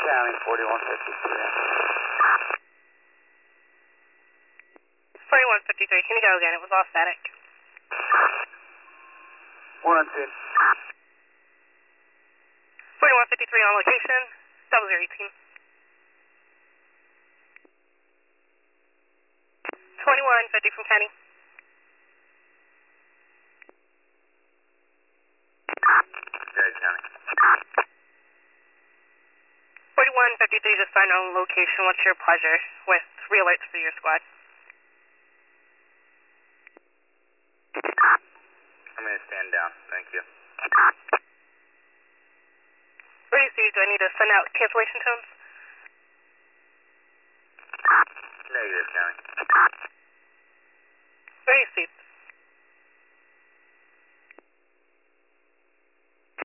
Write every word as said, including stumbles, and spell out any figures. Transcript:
County, forty-one fifty-three. forty-one fifty-three, can you go again? It was all static. Warranted. forty-one fifty-three on location, double zero eighteen. twenty-one fifty from Kenny. Good, County. forty-one fifty-three, just find on location. What's your pleasure with re-alerts for your squad? I'm going to stand down. Thank you. Received. Do I need to send out cancellation tones? Negative, County. Received.